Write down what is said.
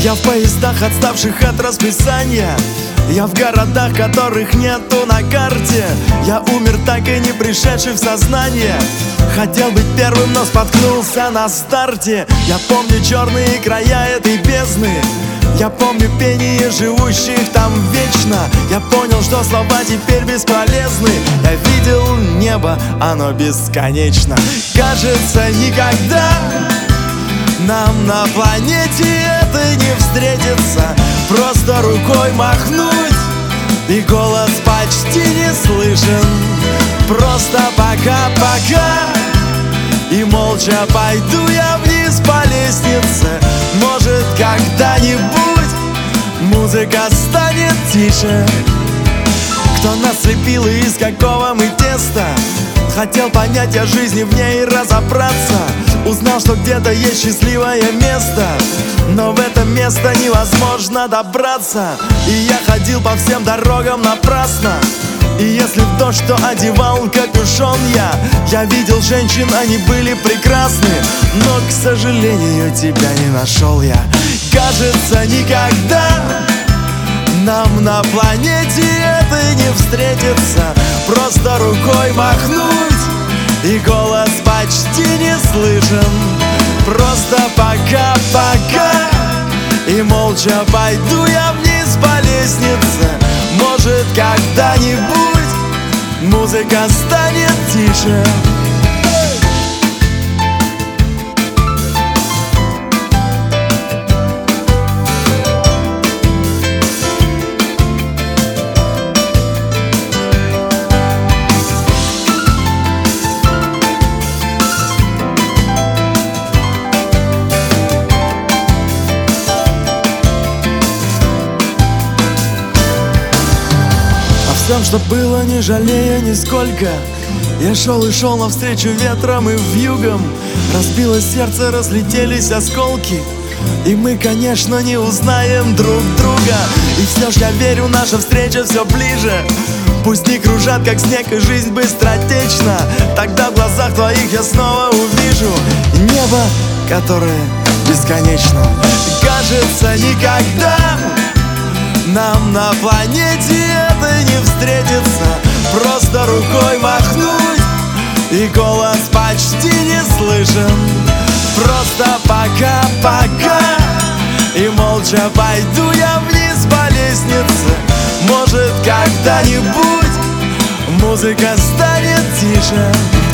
Я в поездах, отставших от расписания. Я в городах, которых нету на карте. Я умер, так и не пришедший в сознание. Хотел быть первым, но споткнулся на старте. Я помню черные края этой бездны. Я помню пение живущих там вечно. Я понял, что слова теперь бесполезны. Я видел небо, оно бесконечно. Кажется, никогда нам на планете это не встретится. Просто рукой махнуть, и голос почти не слышен. Просто пока-пока, и молча пойду я вниз по лестнице. Может, когда-нибудь музыка станет тише. Кто нас слепил и из какого мы теста? Хотел понять о жизни в ней и разобраться. Узнал, что где-то есть счастливое место, но в это место невозможно добраться. И я ходил по всем дорогам напрасно. И если в дождь, то одевал капюшон я видел женщин, они были прекрасны, но, к сожалению, тебя не нашел я. Кажется, никогда нам на планете это не встретится. Просто рукой махнуть, и голос почти не слышен. Просто пока-пока, и молча пойду я вниз по лестнице. Может, когда-нибудь музыка станет тише. Всем, что было, не жалея нисколько. Я шел и шел навстречу ветром и вьюгам. Разбилось сердце, разлетелись осколки, и мы, конечно, не узнаем друг друга. И все ж я верю, наша встреча все ближе. Пусть не кружат, как снег, и жизнь быстротечна. Тогда в глазах твоих я снова увижу небо, которое бесконечно. Кажется, никогда нам на планете это не встретится. Просто рукой махнуть, и голос почти не слышен. Просто пока-пока, и молча пойду я вниз по лестнице. Может, когда-нибудь музыка станет тише.